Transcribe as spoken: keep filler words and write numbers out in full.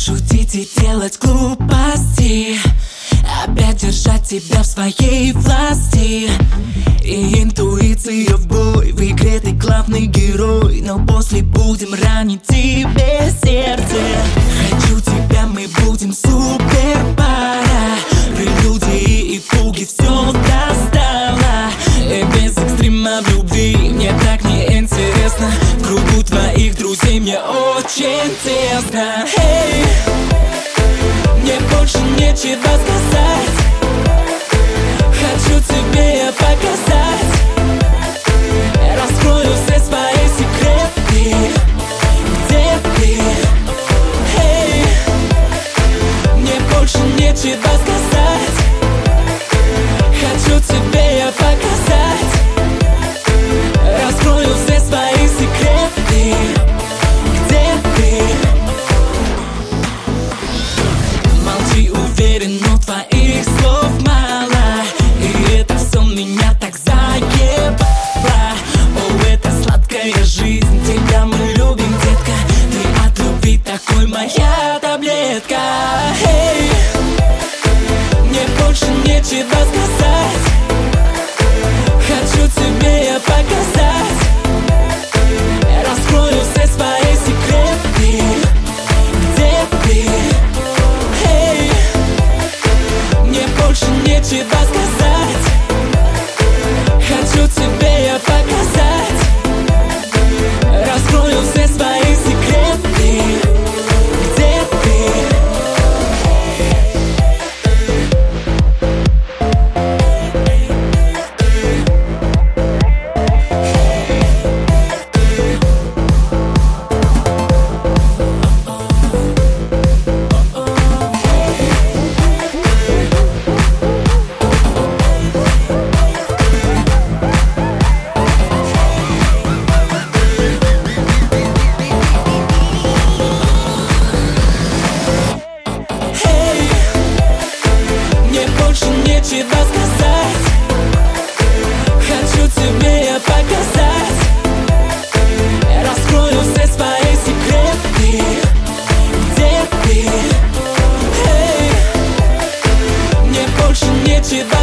шутить и делать глупости, опять держать тебя в своей власти. И интуиция в бой, в игре ты главный герой, но после будем ранить тебе сердце. Хочу тебя, мы будем супер пара, прелюдии и пуги все достала. И без экстрима в любви мне так не интересно, в кругу твоих друзей мне очень тесно. Эй, мне больше нечего сказать, хочу тебе я показать, раскрою все свои секреты. Где ты? Эй, мне больше нечего сказать, хочу тебе я показать, раскрою все свои секреты. Где ты? Молчи, уверен, но твоих слов мало, и это все меня так заебало. О, это сладкая жизнь, тебя мы любим, детка, ты от любви такой моя таблетка. Эй, мне больше нечего сказать, хочу тебе я показать, раскрою все свои секреты. Где ты? Эй, мне больше нечего сказать, хочу тебе я показать, раскрою все свои секреты. Где ты? Нечего сказать, хочу тебе я показать, раскрою все свои секреты. Где ты? Эй, мне больше нечего